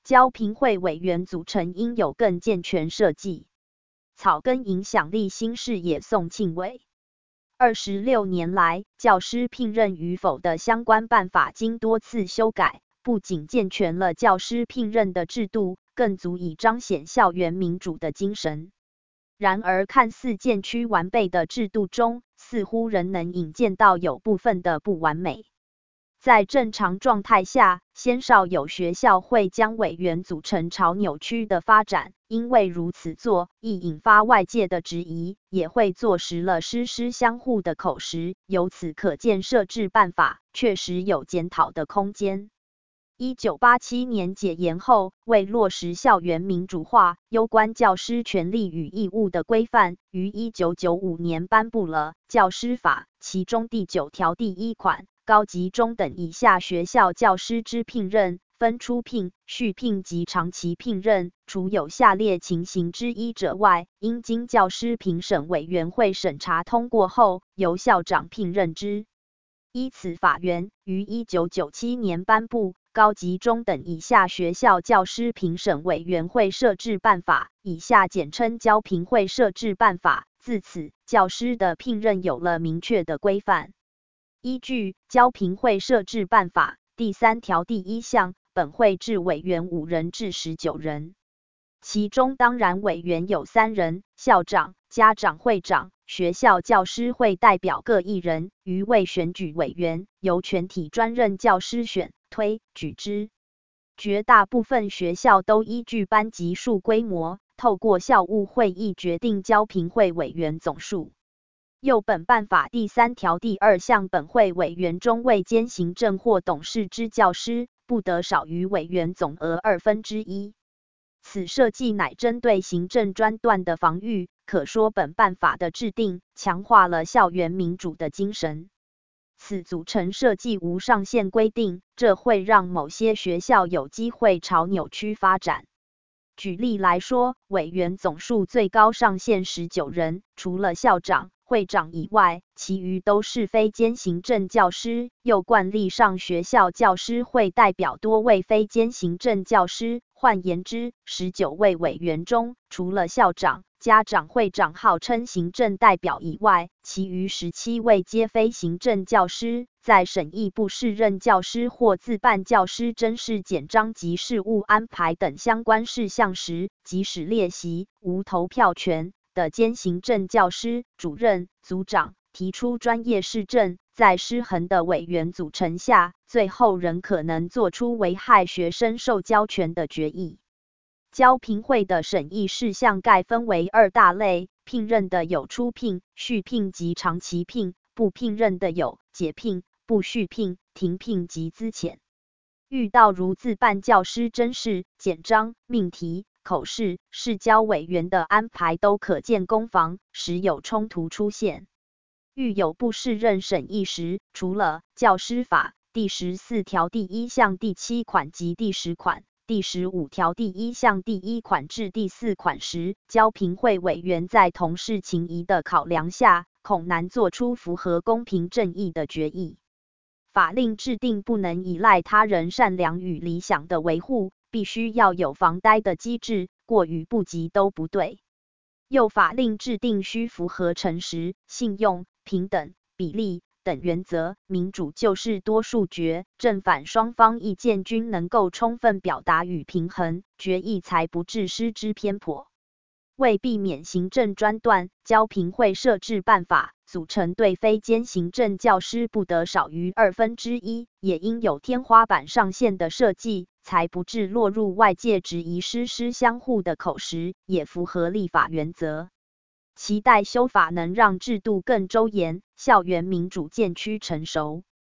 教评会委员组成应有更健全设计。草根影响力新视野宋庆伟。26年来，教师聘任与否的相关办法经多次修改，不仅健全了教师聘任的制度，更足以彰显校园民主的精神。然而，看似渐趋完备的制度中，似乎仍能引见到有部分的不完美。在正常状态下，鲜少有学校会将委员组成朝扭曲的发展，因为如此做易引发外界的质疑，也会坐实了师师相护的口实。由此可见，设置办法确实有检讨的空间。1987年解严后，为落实校园民主化，攸关教师权利与义务的规范，于1995年颁布了《教师法》，其中第9条第1款，高级中等以下学校教师之聘任，分初聘、续聘及长期聘任，除有下列情形之一者外，应经教师评审委员会审查通过后，由校长聘任之。依此法源，于1997年颁布高级中等以下学校教师评审委员会设置办法，以下简称教评会设置办法。自此，教师的聘任有了明确的规范。依据教评会设置办法第3条第1项，本会置委员5人至19人，其中当然委员有3人，校长、家长会长、学校教师会代表各1人，余为选举委员，由全体专任教师选、推举之。绝大部分学校都依据班级数规模，透过校务会议决定教评会委员总数。又本办法第3条第2项，本会委员中未兼行政或董事之教师，不得少于委员总额1/2。此设计乃针对行政专断的防御，可说本办法的制定，强化了校园民主的精神。此组成设计无上限规定，这会让某些学校有机会朝扭曲发展。举例来说，委员总数最高上限19人，除了校长、会长以外，其余都是非兼行政教师。又惯例上，学校教师会代表多位非兼行政教师，换言之，19位委员中，除了校长、家长会长号称行政代表以外，其余17位皆非行政教师。在审议不适任教师或自办教师甄试简章及事务安排等相关事项时，即使列席无投票权的兼行政教师、主任、组长提出专业事证，在失衡的委员组成下，最后仍可能做出危害学生受教权的决议。教评会的审议事项概分为2大类，聘任的有初聘、续聘及长期聘，不聘任的有解聘、不续聘、停聘及资遣。遇到如自办教师甄试、简章、命题、口试、试教委员的安排都可见攻防，时有冲突出现。遇有不适任审议时，除了教师法第14条第1项第7款及第10款、第15条第1项第1款至第4款时，教评会委员在同事情谊的考量下，恐难做出符合公平正义的决议。法令制定不能依赖他人善良与理想的维护，必须要有防呆的机制，过与不及都不对。又法令制定需符合诚实、信用、平等、比例等原则，民主就是多数决，正反双方意见均能够充分表达与平衡，决议才不致失之偏颇。为避免行政专断，教评会设置办法组成对非兼行政教师不得少于1/2，也应有天花板上限的设计，才不致落入外界质疑师师相护的口实，也符合立法原则。期待修法能让制度更周延，校园民主渐趋成熟。